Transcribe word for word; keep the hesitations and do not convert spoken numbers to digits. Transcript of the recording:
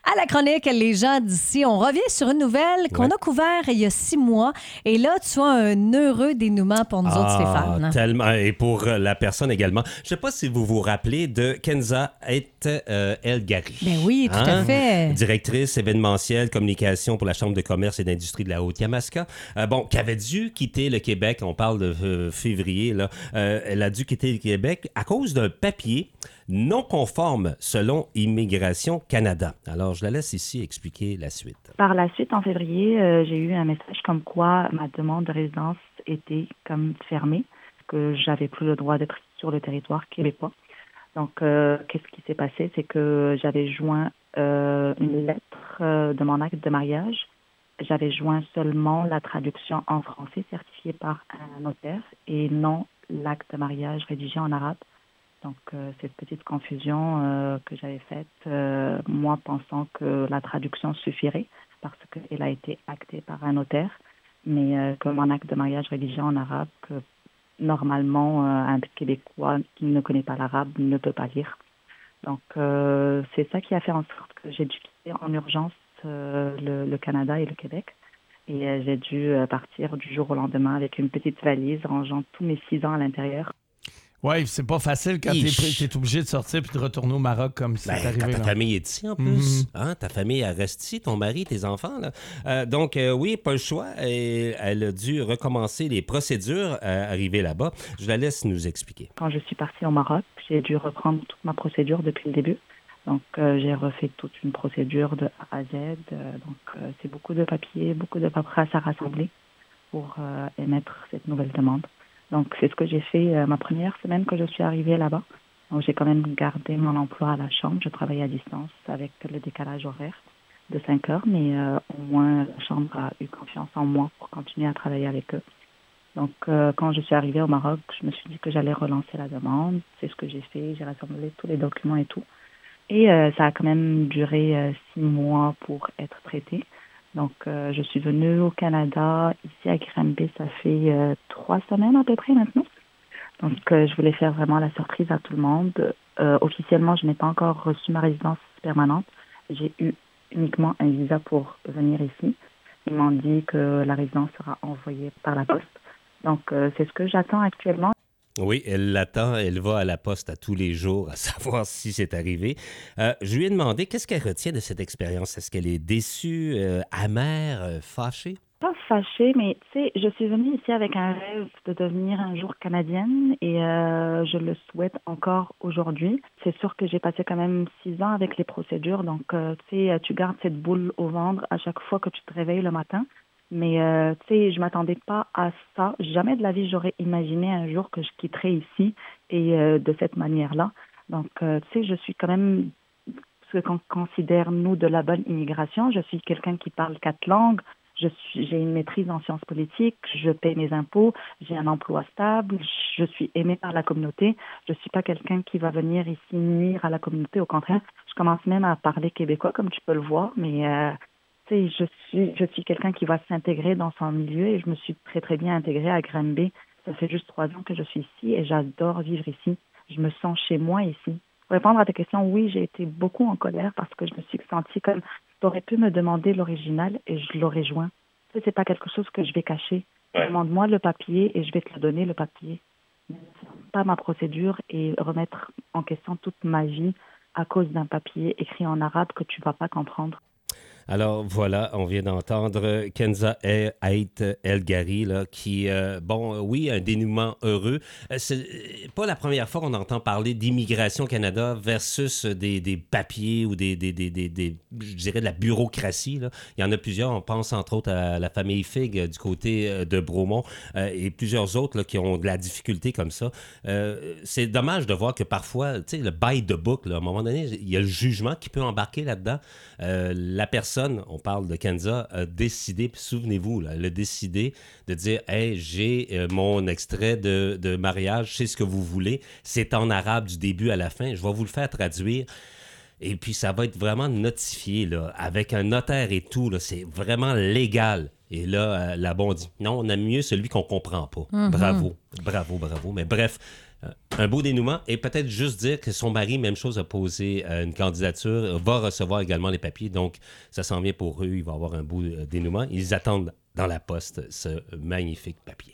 À la chronique, les gens d'ici, on revient sur une nouvelle qu'on Ouais. a couverte il y a six mois. Et là, tu as un heureux dénouement pour nous autres, Ah, Stéphane. tellement. Et pour euh, la personne également. Je ne sais pas si vous vous rappelez de Kenza Et euh, El Gari. Ben oui, tout à Hein? fait. Directrice événementielle, communication pour la Chambre de commerce et d'industrie de la Haute-Yamaska. Euh, bon, qui avait dû quitter le Québec. On parle de euh, février, là. Euh, elle a dû quitter le Québec à cause d'un papier non conforme selon Immigration Canada. Alors, je la laisse ici expliquer la suite. Par la suite, en février, euh, j'ai eu un message comme quoi ma demande de résidence était comme fermée, que j'avais plus le droit d'être sur le territoire québécois. Donc, euh, qu'est-ce qui s'est passé? C'est que j'avais joint euh, une lettre euh, de mon acte de mariage. J'avais joint seulement la traduction en français certifiée par un notaire et non l'acte de mariage rédigé en arabe. Donc, euh, cette petite confusion euh, que j'avais faite, euh, moi pensant que la traduction suffirait parce qu'elle a été actée par un notaire, mais euh, que mon acte de mariage rédigé en arabe, que normalement, euh, un Québécois qui ne connaît pas l'arabe ne peut pas lire. Donc, euh, c'est ça qui a fait en sorte que j'ai dû quitter en urgence euh, le, le Canada et le Québec. Et euh, j'ai dû euh, partir du jour au lendemain avec une petite valise rangeant tous mes six ans à l'intérieur. Oui, c'est pas facile quand t'es, Ich. t'es obligé de sortir puis de retourner au Maroc comme c'est Ben, arrivé. quand ta là. famille est ici, en plus. Mhm. Hein, ta famille, elle reste ici, ton mari, tes enfants. Là. Euh, donc, euh, oui, pas le choix. Et elle a dû recommencer les procédures à arriver là-bas. Je la laisse nous expliquer. Quand je suis partie au Maroc, j'ai dû reprendre toute ma procédure depuis le début. Donc, euh, j'ai refait toute une procédure de A à Z. Euh, donc, euh, c'est beaucoup de papiers, beaucoup de paperasse à rassembler pour euh, émettre cette nouvelle demande. Donc, c'est ce que j'ai fait euh, ma première semaine que je suis arrivée là-bas. Donc, j'ai quand même gardé mon emploi à la chambre. Je travaillais à distance avec le décalage horaire de cinq heures, mais euh, au moins la chambre a eu confiance en moi pour continuer à travailler avec eux. Donc, euh, quand je suis arrivée au Maroc, je me suis dit que j'allais relancer la demande. C'est ce que j'ai fait. J'ai rassemblé tous les documents et tout. Et euh, ça a quand même duré euh, six mois pour être traité. Donc, euh, je suis venue au Canada, ici à Granby, ça fait euh, trois semaines à peu près maintenant. Donc, euh, je voulais faire vraiment la surprise à tout le monde. Euh, officiellement, je n'ai pas encore reçu ma résidence permanente. J'ai eu uniquement un visa pour venir ici. Ils m'ont dit que la résidence sera envoyée par la poste. Donc, euh, c'est ce que j'attends actuellement. Oui, elle l'attend. Elle va à la poste à tous les jours à savoir si c'est arrivé. Euh, je lui ai demandé qu'est-ce qu'elle retient de cette expérience. Est-ce qu'elle est déçue, euh, amère, euh, fâchée? Pas fâchée, mais tu sais, je suis venue ici avec un rêve de devenir un jour canadienne et euh, je le souhaite encore aujourd'hui. C'est sûr que j'ai passé quand même six ans avec les procédures, donc euh, tu sais, tu gardes cette boule au ventre à chaque fois que tu te réveilles le matin. Mais euh, tu sais, je m'attendais pas à ça. Jamais de la vie j'aurais imaginé un jour que je quitterais ici et euh, de cette manière-là. Donc euh, tu sais, je suis quand même ce qu'on considère nous de la bonne immigration. Je suis quelqu'un qui parle quatre langues. Je suis, j'ai une maîtrise en sciences politiques, je paie mes impôts, j'ai un emploi stable, je suis aimée par la communauté. Je ne suis pas quelqu'un qui va venir ici nuire à la communauté. Au contraire, je commence même à parler québécois, comme tu peux le voir, mais euh, tu sais, je suis, je suis quelqu'un qui va s'intégrer dans son milieu et je me suis très, très bien intégrée à Granby. Ça fait juste trois ans que je suis ici et j'adore vivre ici. Je me sens chez moi ici. Pour répondre à ta question, oui, j'ai été beaucoup en colère parce que je me suis sentie comme tu aurais pu me demander l'original et je l'aurais joint. Ça, c'est pas quelque chose que je vais cacher. Ouais. Demande-moi le papier et je vais te le donner, le papier. Mais pas ma procédure et remettre en question toute ma vie à cause d'un papier écrit en arabe que tu vas pas comprendre. Alors voilà, on vient d'entendre Kenza Ait El Gari, là, qui, euh, bon, oui, un dénouement heureux. Euh, c'est pas la première fois qu'on entend parler d'Immigration Canada versus des, des papiers ou des, des, des, des, des, je dirais, de la bureaucratie, là. Il y en a plusieurs, on pense entre autres à la famille Fig du côté de Bromont euh, et plusieurs autres là, qui ont de la difficulté comme ça. Euh, c'est dommage de voir que parfois, tu sais, le by the book, là, à un moment donné, il y a le jugement qui peut embarquer là-dedans. Euh, la personne on parle de Kenza, a décidé, puis souvenez-vous, là, elle a décidé de dire « Hey, j'ai euh, mon extrait de, de mariage, c'est ce que vous voulez, c'est en arabe du début à la fin, je vais vous le faire traduire. » Et puis, ça va être vraiment notifié, là, avec un notaire et tout, là, c'est vraiment légal. Et là, euh, la bonne dit « Non, on aime mieux celui qu'on comprend pas. Mm-hmm. » Bravo, bravo, bravo. Mais bref, Un beau dénouement. Et peut-être juste dire que son mari, même chose, a posé euh, une candidature, va recevoir également les papiers. Donc, ça s'en vient pour eux. Il va avoir un beau euh, dénouement. Ils attendent dans la poste ce magnifique papier.